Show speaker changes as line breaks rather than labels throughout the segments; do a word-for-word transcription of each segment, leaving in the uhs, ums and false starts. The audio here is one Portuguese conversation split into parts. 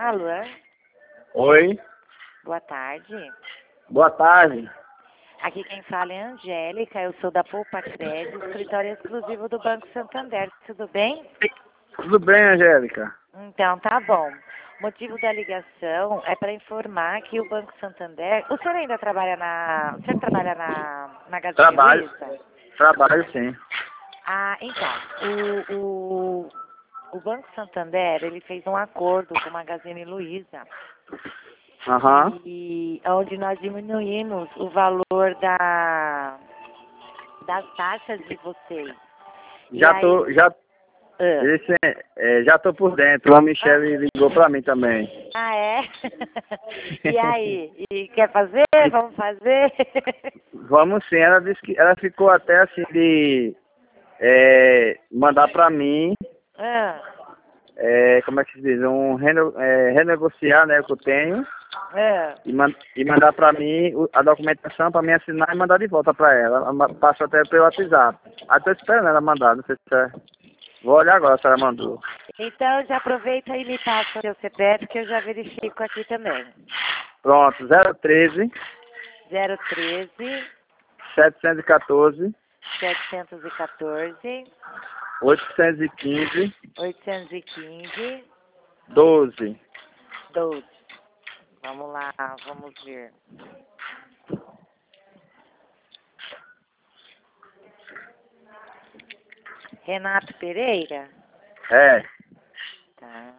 Alô?
Oi,
Boa tarde.
boa tarde.
Aqui quem fala é a Angélica, eu sou da Poupa Crédito, escritório exclusivo do Banco Santander. Tudo bem?
Tudo bem, Angélica?
Então, tá bom. O motivo da ligação é para informar que o Banco Santander... O senhor ainda trabalha na... O senhor trabalha na Magazine
Trabalho,
Luiza?
trabalho sim.
Ah, então, o, o, o Banco Santander, ele fez um acordo com a Magazine Luiza,
Aham.
e onde nós diminuímos o valor da, das taxas de vocês. E
Já
aí,
tô, já,
ah,
esse, é, já tô por dentro. A Michelle ligou pra mim também.
ah, é? E aí, e quer fazer? Vamos fazer?
Vamos sim, ela disse que ela ficou até assim de é, mandar pra mim,
Ah,
é, como é que se diz, um rene, é, renegociar, né, o que eu tenho
ah.
e, man, e mandar pra mim o- a documentação pra mim assinar e mandar de volta pra ela. Ela ma- passou até pelo WhatsApp. Ah, tô esperando ela mandar, não sei se é. Vou olhar agora se ela mandou.
Então, já aproveita e me passa o seu C P F, que eu já verifico aqui também.
Pronto, zero treze,
zero treze,
setecentos e quatorze,
setecentos e quatorze,
oitocentos e quinze,
oitocentos e quinze,
doze.
doze. Vamos lá, vamos ver. Renato Pereira?
É,
Tá.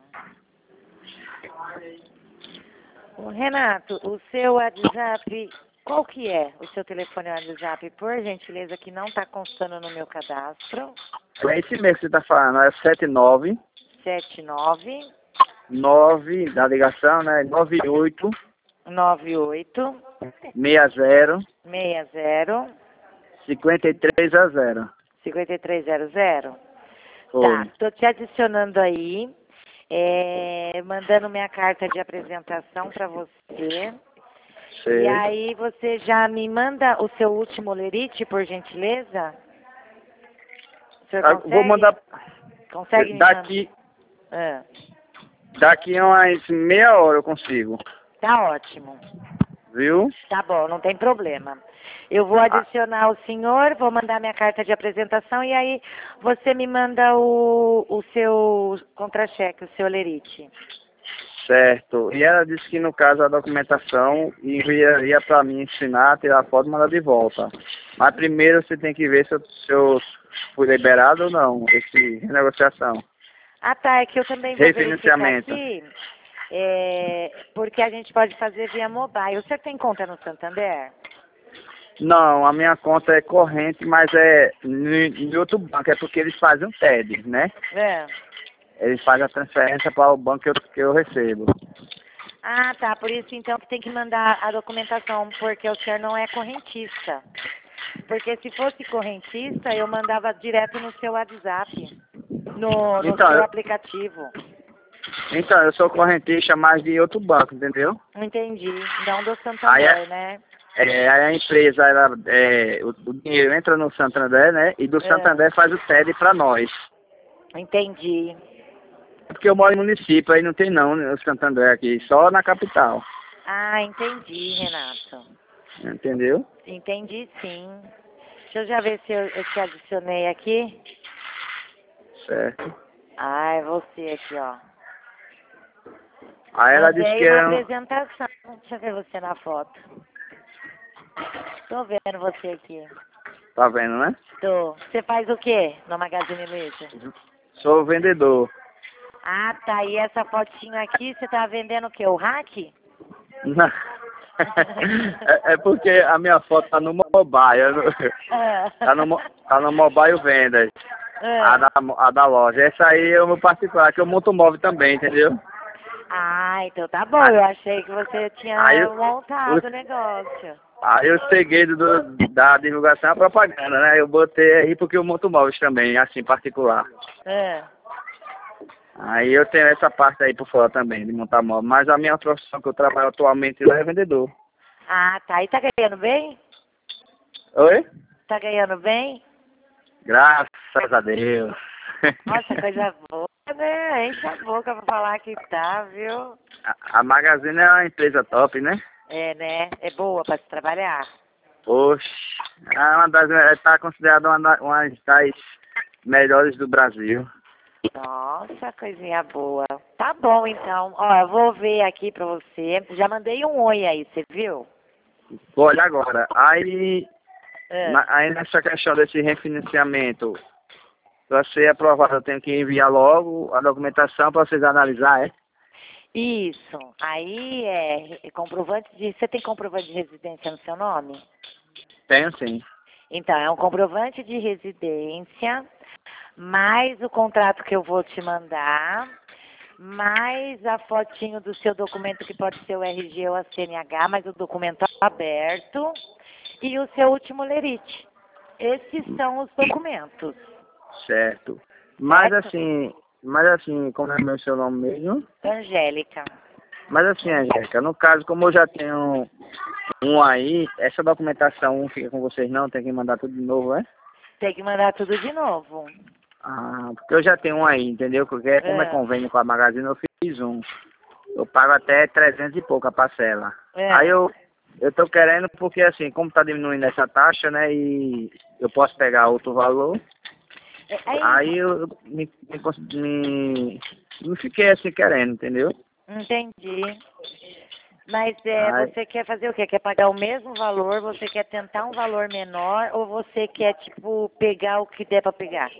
Ô, Renato, o seu WhatsApp, qual que é o seu telefone WhatsApp? Por gentileza, que não está constando no meu cadastro.
é esse mesmo que você tá falando, é sete nove
sete nove
nove da ligação, né? nove oito
nove oito
seis zero
seis zero
cinco três zero.
cinco três zero zero. Tá,
Foi.
tô te adicionando aí, é, mandando minha carta de apresentação para você. E
Sei.
aí você já me manda o seu último lerite, por gentileza? O senhor
Ah,
consegue?
vou mandar
Consegue me
daqui,
mandar? Ah,
daqui a umas meia hora eu consigo,
tá ótimo.
viu?
Tá bom, não tem problema. Eu vou adicionar o senhor, vou mandar minha carta de apresentação e aí você me manda o, o seu contra-cheque, o seu lerite.
Certo. E ela disse que no caso a documentação enviaria para mim ensinar, tirar foto e mandar de volta. Mas primeiro você tem que ver se eu, se eu fui liberado ou não, esse renegociação.
Ah, tá, é que eu também vou verificar
Refinanciamento.
aqui, é, porque a gente pode fazer via mobile. Você tem conta no Santander?
Não, a minha conta é corrente, mas é em outro banco, é porque eles fazem um T E D, né?
É.
Eles fazem a transferência para o banco que eu, que eu recebo.
Ah, tá, por isso então que tem que mandar a documentação, porque o senhor não é correntista. Porque se fosse correntista, eu mandava direto no seu WhatsApp, no, no
Então,
seu
eu,
aplicativo.
então, eu sou correntista, mas de outro banco, entendeu?
Entendi. Não do
Aí,
Santander,
é-
né?
É, aí a empresa, ela, é, o, o dinheiro entra no Santander, né? E do
É,
Santander faz o T E D para nós.
entendi.
Porque eu moro em município, aí não tem não, né, o Santander aqui, só na capital.
Ah, entendi, Renato.
Entendeu?
Entendi, sim. Deixa eu já ver se eu, eu te adicionei aqui.
Certo.
Ah, é você aqui, ó.
Aí ela disse
Mandei
que
uma
era um...
apresentação. Deixa eu ver você na foto. Tô vendo você aqui.
Tá vendo, né?
Tô. Você faz o quê no Magazine Luiza?
Sou vendedor.
Ah, tá. E essa fotinha aqui, você tá vendendo o quê? O hack?
Não. É, é porque a minha foto tá no mobile. eu não-
Ah.
Tá no, mo- tá no mobile vendas. A
Ah.
da, a da loja. Essa aí eu vou particular, que eu monto móvel também, entendeu?
Ah, então tá bom. Eu achei que você
Aí,
tinha montado o negócio.
aí o segredo do, da divulgação é a propaganda, né? Eu botei aí porque eu monto móveis também, assim, particular.
Ah.
Aí eu tenho essa parte aí por fora também, de montar móvel. Mas a minha profissão que eu trabalho atualmente lá é vendedor.
Ah, tá. E tá ganhando bem?
Oi?
Tá ganhando bem?
Graças a Deus.
Nossa, coisa boa. É né? Enche a boca pra falar que tá, viu?
A, a Magazine é uma empresa top, né?
É, né? É boa pra se trabalhar.
Oxe, é uma das, está considerada uma, da- uma das melhores do Brasil.
Nossa, coisinha boa. Tá bom, então. Ó, eu vou ver aqui pra você. Já mandei um oi aí, você viu?
Olha agora, aí,
É.
na- aí nessa questão desse refinanciamento, para ser aprovado, eu tenho que enviar logo a documentação para vocês analisar, é?
Isso. Aí é é comprovante de... Você tem comprovante de residência no seu nome?
Tenho sim.
Então, é um comprovante de residência, mais o contrato que eu vou te mandar, mais a fotinho do seu documento, que pode ser o R G ou a C N H, mas o documento aberto, e o seu último lerite. Esses são os documentos.
Certo. Mas
Certo?
assim, mas assim, como é meu seu nome mesmo?
Angélica.
Mas assim, Angélica, no caso, como eu já tenho um aí, essa documentação um fica com vocês não, tem que mandar tudo de novo, é?
Tem que mandar tudo de novo.
Ah, porque eu já tenho um aí, entendeu? Porque como é
É.
convênio com a Magazine, eu fiz um. Eu pago até trezentos e pouco a parcela.
É.
Aí eu, eu tô querendo, porque assim, como tá diminuindo essa taxa, né, e eu posso pegar outro valor,
É, aí,
aí eu me, me, cons- me, me fiquei assim querendo, entendeu?
entendi. Mas é,
Aí,
você quer fazer o quê? Quer pagar o mesmo valor? Você quer tentar um valor menor? Ou você quer, tipo, pegar o que der pra pegar?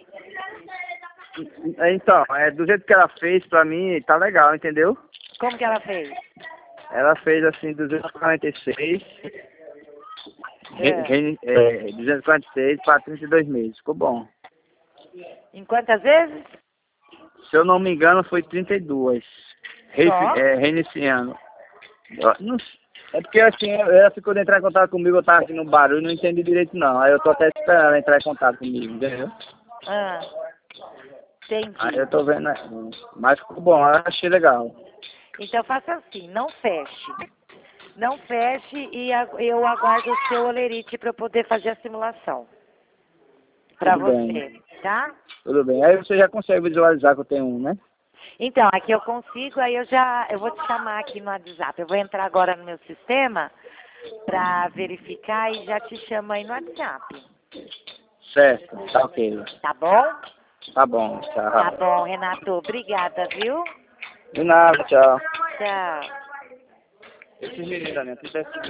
então, é, do jeito que ela fez pra mim, tá legal, entendeu?
Como que ela fez?
Ela fez assim duzentos e quarenta e seis, re,
É.
re, é, duzentos e quarenta e seis para trinta e dois meses, ficou bom.
Em quantas vezes?
Se eu não me engano, foi trinta e dois, Refi,
Só?
é, reiniciando. Eu não s- É porque assim, ela ficou de entrar em contato comigo, eu tava aqui no barulho, não entendi direito não. Aí eu tô até esperando ela entrar em contato comigo, entendeu?
Ah,
Aí
entendi.
eu tô vendo, né? Mas ficou bom, eu achei legal.
Então faça assim, não feche. Não feche e agu- eu aguardo o seu olerite para eu poder fazer a simulação. Para
Tudo bem,
você, tá?
tudo bem. Aí você já consegue visualizar que eu tenho um, né?
Então, aqui eu consigo, aí eu já, eu vou te chamar aqui no WhatsApp. Eu vou entrar agora no meu sistema para verificar e já te chamo aí no WhatsApp.
Certo, tá ok.
Tá bom?
Tá bom,
Tá
tchau.
bom, Renato. Obrigada, viu?
De nada, tchau.
Tchau.
Esse menino, Daniel,